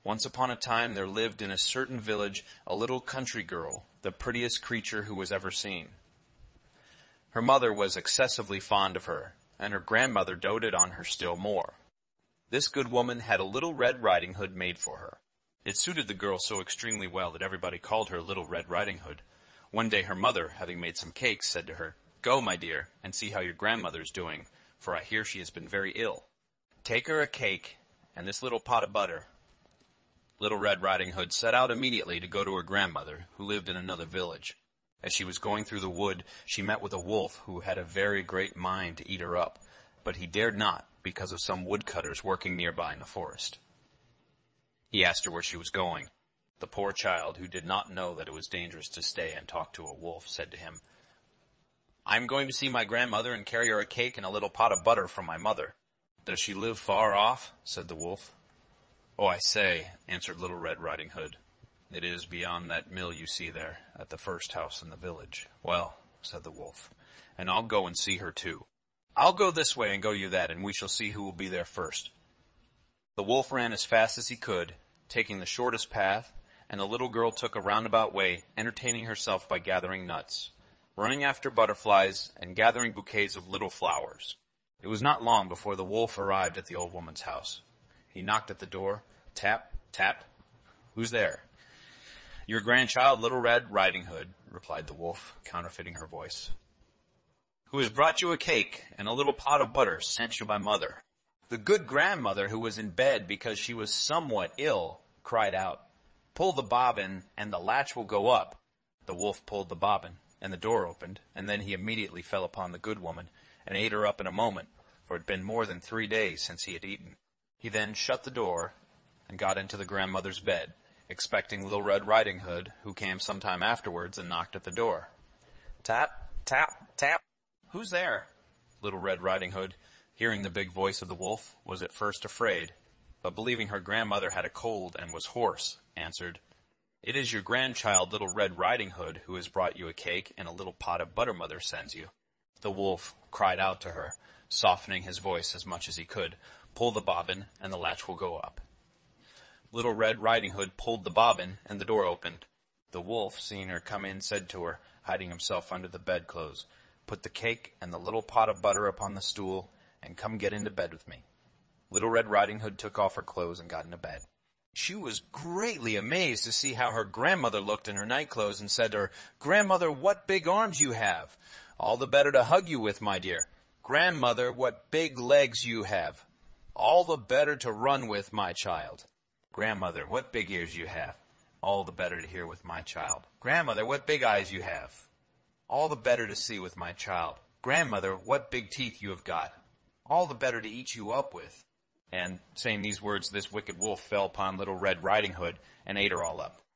Once upon a time there lived in a certain village a little country girl, the prettiest creature who was ever seen. Her mother was excessively fond of her, and her grandmother doted on her still more. This good woman had a little Red Riding Hood made for her. It suited the girl so extremely well that everybody called her Little Red Riding Hood. One day her mother, having made some cakes, said to her, "Go, my dear, and see how your grandmother is doing, for I hear she has been very ill. Take her a cake and this little pot of butter." Little Red Riding Hood set out immediately to go to her grandmother, who lived in another village. As she was going through the wood, she met with a wolf who had a very great mind to eat her up, but he dared not because of some woodcutters working nearby in the forest. He asked her where she was going. The poor child, who did not know that it was dangerous to stay and talk to a wolf, said to him, "I am going to see my grandmother and carry her a cake and a little pot of butter from my mother." "Does she live far off?" said the wolf. "Oh, I say," answered Little Red Riding Hood, "it is beyond that mill you see there, at the first house in the village." "Well," said the wolf, "and I'll go and see her too. I'll go this way and go you that, and we shall see who will be there first." The wolf ran as fast as he could, taking the shortest path, and the little girl took a roundabout way, entertaining herself by gathering nuts, running after butterflies, and gathering bouquets of little flowers. It was not long before the wolf arrived at the old woman's house. He knocked at the door. Tap, tap. "Who's there?" "Your grandchild, Little Red Riding Hood," replied the wolf, counterfeiting her voice, "who has brought you a cake and a little pot of butter sent you by mother." The good grandmother, who was in bed because she was somewhat ill, cried out, "Pull the bobbin, and the latch will go up." The wolf pulled the bobbin, and the door opened, and then he immediately fell upon the good woman, and ate her up in a moment, for it had been more than 3 days since he had eaten. He then shut the door, and got into the grandmother's bed, expecting Little Red Riding Hood, who came some time afterwards and knocked at the door. Tap, tap, tap. "Who's there?" Little Red Riding Hood, hearing the big voice of the wolf, was at first afraid, but believing her grandmother had a cold and was hoarse, answered, "It is your grandchild, Little Red Riding Hood, who has brought you a cake and a little pot of butter mother sends you." The wolf cried out to her, softening his voice as much as he could, "Pull the bobbin, and the latch will go up." Little Red Riding Hood pulled the bobbin, and the door opened. The wolf, seeing her come in, said to her, hiding himself under the bedclothes, "Put the cake and the little pot of butter upon the stool, and come get into bed with me." Little Red Riding Hood took off her clothes and got into bed. She was greatly amazed to see how her grandmother looked in her nightclothes, and said to her, "Grandmother, what big arms you have! All the better to hug you with, my dear." "Grandmother, what big legs you have! All the better to run with, my child." "Grandmother, what big ears you have! All the better to hear with, my child." "Grandmother, what big eyes you have! All the better to see with, my child." "Grandmother, what big teeth you have got! All the better to eat you up with." And saying these words, this wicked wolf fell upon Little Red Riding Hood and ate her all up.